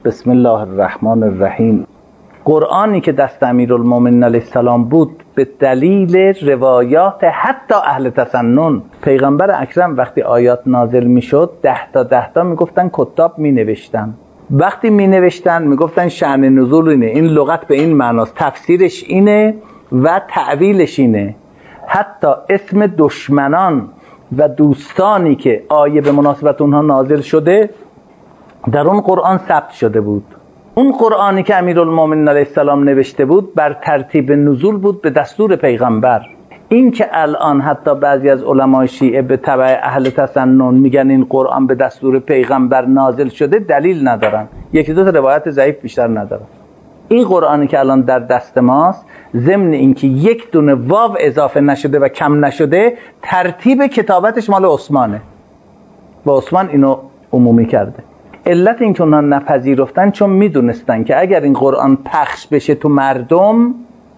بسم الله الرحمن الرحیم. قرآنی که دست امیرالمومنین علیه السلام بود به دلیل روایات حتی اهل تسنن، پیغمبر اکرم وقتی آیات نازل میشد 10 تا میگفتن کتاب مینوشتن، وقتی مینوشتن میگفتن شأن نزول اینه، این لغت به این معناست، تفسیرش اینه و تعویلش اینه. حتی اسم دشمنان و دوستانی که آیه به مناسبت اونها نازل شده در اون قرآن ثبت شده بود. اون قرآنی که امیرالمومنین علیه السلام نوشته بود بر ترتیب نزول بود به دستور پیغمبر. این که الان حتی بعضی از علمای شیعه به تبع اهل تسنن میگن این قرآن به دستور پیغمبر نازل شده دلیل ندارن، یکی دو تا روایت ضعیف بیشتر ندارن. این قرآنی که الان در دست ماست ضمن اینکه یک دونه واو اضافه نشده و کم نشده، ترتیب کتابتش مال عثمانه و عثمان اینو عمومی کرده. علت این که اونها نپذیرفتن چون میدونستن که اگر این قرآن پخش بشه تو مردم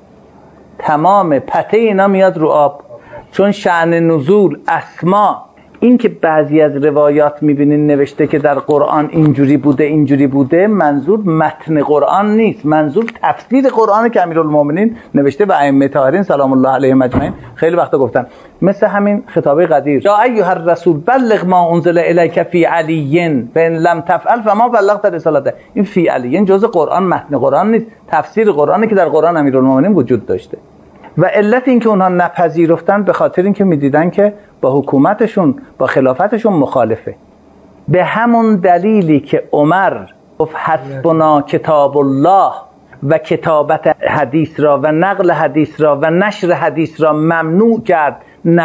تمام پته اینا میاد رو آب، چون شأن نزول، اسما، این که بعضی از روایات میبینین نوشته که در قرآن اینجوری بوده، منظور متن قرآن نیست، منظور تفسیر قرآن که امیرالمومنین نوشته و ائمه طاهرین سلام الله علیهم اجمعین خیلی وقتا گفتن. مثل همین خطابه قدیر، یا ایها الرسول بلغ ما انزل الیک فی علی فان لم تفعل فما بلغت رسالته. این فی علی جزء قرآن، متن قرآن نیست، تفسیر قرآنی که در قرآن امیرالمومنین وجود داشته. و علت این که اونها نپذیرفتن به خاطر اینکه میدیدن که با حکومتشون، با خلافتشون مخالفه. به همون دلیلی که عمر گفت حسبنا کتاب الله و کتابت حدیث را و نقل حدیث را و نشر حدیث را ممنوع کرد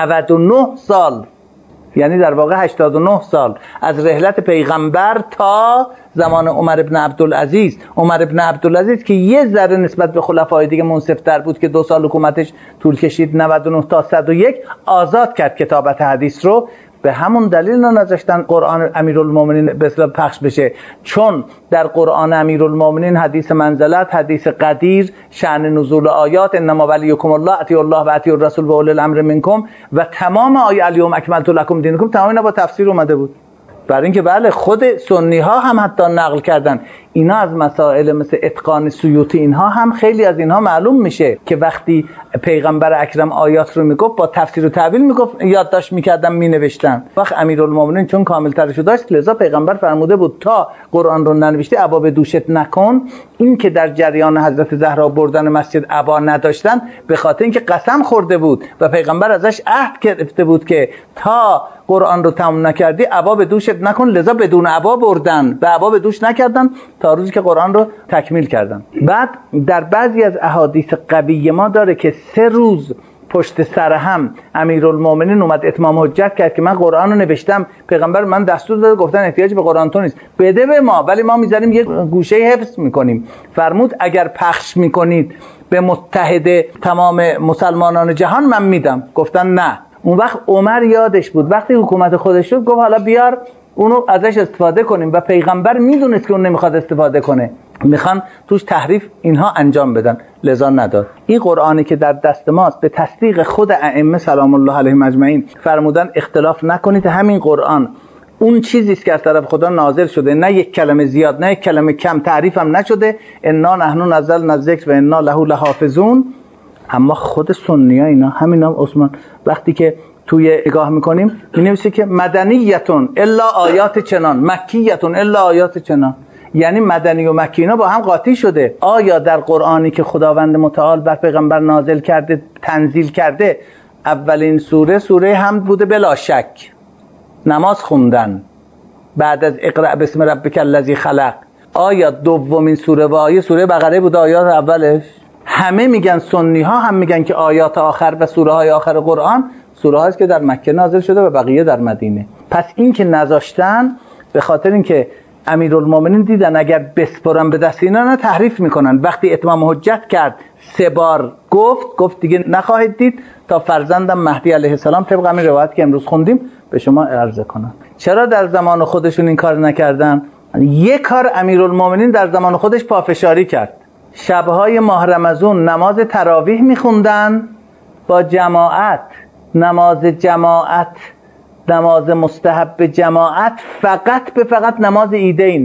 99 سال، یعنی در واقع 89 سال از رحلت پیغمبر تا زمان عمر ابن عبدالعزیز. عمر ابن عبدالعزیز که یه ذره نسبت به خلفای دیگه منصفتر بود که 2 سال حکومتش طول کشید، 99 تا 101 آزاد کرد کتابت حدیث رو. به همون دلیل نذاشتن قرآن امیرالمومنین به اصطلاح پخش بشه، چون در قرآن امیرالمومنین حدیث منزلت، حدیث قدیر، شأن نزول آیات، انما ولیکم الله، اطیعوا الله و اطیعوا الرسول و اولی الامر منکم و تمام آیه الیوم اکملت لکم دینکم، تمام اینا با تفسیر اومده بود. برای اینکه بله خود سنی ها هم حتی نقل کردن اینا از مسائل مثل اتقان سیوطی، اینها هم خیلی از اینها معلوم میشه که وقتی پیغمبر اکرم آیات رو میگفت با تفسیر و تعبیر میگفت، یادداشت میکردن مینوشتن. وقت امیرالمومنین چون کاملترش داشت لذا پیغمبر فرموده بود تا قرآن رو ننوشتی عبا به دوشت نکن. این که در جریان حضرت زهرا بردن مسجد عبا نداشتن به خاطر اینکه قسم خورده بود و پیغمبر ازش عهد گرفته بود که تا قرآن رو تمام نکردی عبا به دوشت نکن، لذا بدون عبا بردن و عبا به دوش نکردن تا روزی که قرآن رو تکمیل کردن. بعد در بعضی از احادیث قوی ما داره که 3 روز پشت سر هم امیرالمومنین اومد اتمام حجت کرد که من قرآن رو نوشتم، پیغمبر من دستور داده، گفتن احتیاج به قرآن تو نیست، بده به ما، ولی ما میذاریم یه گوشه حفظ میکنیم. فرمود اگر پخش میکنید به متحد تمام مسلمانان جهان من میدم. گفتن نه. اون وقت عمر یادش بود وقتی حکومت خودش شد، گفت حالا بیار اونو ازش استفاده کنیم و پیغمبر میدونست که اون نمیخواد استفاده کنه، میخوان توش تحریف اینها انجام بدن، لذا نداد. این قرآنی که در دست ماست به تصدیق خود ائمه سلام الله علیهم اجمعین فرمودن اختلاف نکنید، همین قرآن اون چیزی است که از طرف خدا نازل شده، نه یک کلمه زیاد نه یک کلمه کم، تعریف هم نشده، انا نحن نزلنا الذکر و انا له لحافظون. اما خود سنی ها اینا همینا عثمان وقتی که توی نگاه میکنیم می‌نویسه که مدنیتون الا آیات چنان، مکیتون الا آیات چنان، یعنی مدنی و مکی اینا با هم قاطی شده. آیا در قرآنی که خداوند متعال بر پیغمبر نازل کرده، تنزیل کرده، اولین سوره حمد بوده بلا شک، نماز خوندن بعد از اقرأ بسم ربک الذی خلق؟ آیا دومین سوره و آیه سوره بقره بوده آیات اولش؟ همه میگن، سنی ها هم میگن که آیات آخر و سوره های آخر قرآن سوره هاست که در مکه نازل شده و بقیه در مدینه. پس این که نذاشتن به خاطر اینکه امیرالمومنین دیدن اگر بسپرن به دست اینا نه تحریف میکنن. وقتی اتمام حجت کرد 3 بار گفت دیگه نخواهید دید تا فرزندم مهدی علیه السلام طبق همین روایت که امروز خوندیم به شما عرضه کنن. چرا در زمان خودشون این کار نکردن؟ یک کار امیرالمومنین در زمان خودش پافشاری کرد. شبهای ماه رمضان نماز تراویح میخوندن با جماعت، نماز جماعت، نماز مستحب جماعت فقط نماز عیدینه.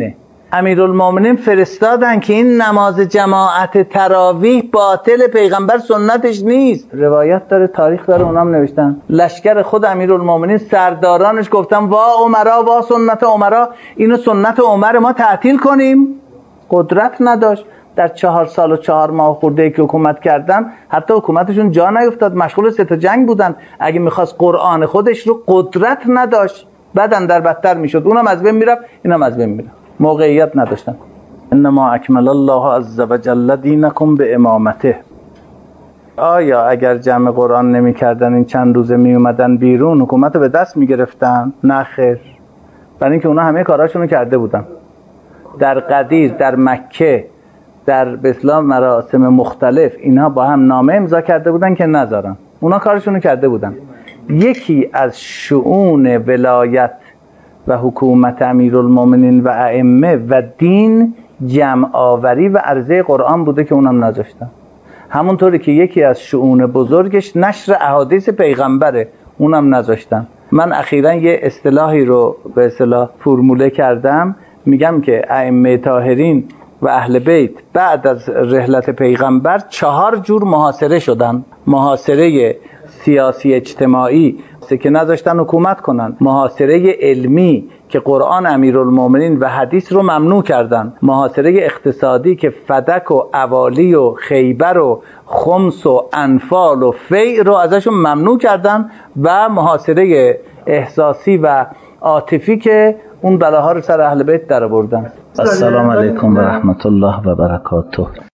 امیرالمومنین فرستادن که این نماز جماعت تراویح باطل، پیغمبر سنتش نیست. روایت داره، تاریخ داره، اونام نوشتن. لشکر خود امیرالمومنین سردارانش گفتن وا عمرا، وا سنت عمرا، اینو سنت عمر ما تعطیل کنیم. قدرت نداشت. در 4 سال و 4 ماه خورده که حکومت کردن، حتی حکومتشون جا نیفتاد، مشغول 3 جنگ بودن. اگه میخواست قرآن خودش رو، قدرت نداشت، بدن در بدتر میشد، اونم از بین میرفت، اینم از بین میرفت، موقعیت نداشتن. انما اکمل الله عز وجل دینکم به امامته. آیا اگر جمع قرآن نمی کردن، این چند روزه می اومدن بیرون، حکومت رو به دست می گرفتن؟ نه خیر. برای اینکه اونا همه کاراشونو کرده بودن. در قدیر، در مکه، در به اسلام مراسم مختلف، اینها با هم نامه امضا کرده بودن که نذارن. اونا کارشونو کرده بودن. یکی از شؤون ولایت و حکومت امیرالمومنین و ائمه و دین جمع آوری و عرضه قرآن بوده که اونم نذاشتن. همونطوری که یکی از شؤون بزرگش نشر احادیث پیغمبره، اونم نذاشتن. من اخیراً یه اصطلاحی رو به اصطلاح فرموله کردم، میگم که ائمه طاهرین و اهل بیت بعد از رحلت پیغمبر 4 جور محاصره شدن. محاصره سیاسی اجتماعی که نذاشتن حکومت کنن، محاصره علمی که قرآن امیرالمومنین و حدیث رو ممنوع کردن، محاصره اقتصادی که فدک و اوالی و خیبر و خمس و انفال و فیع رو ازشون ممنوع کردن، و محاصره احساسی و عاطفی که اون بلاها رو سر اهل بیت در آوردن. السلام علیکم و رحمت الله و برکاته.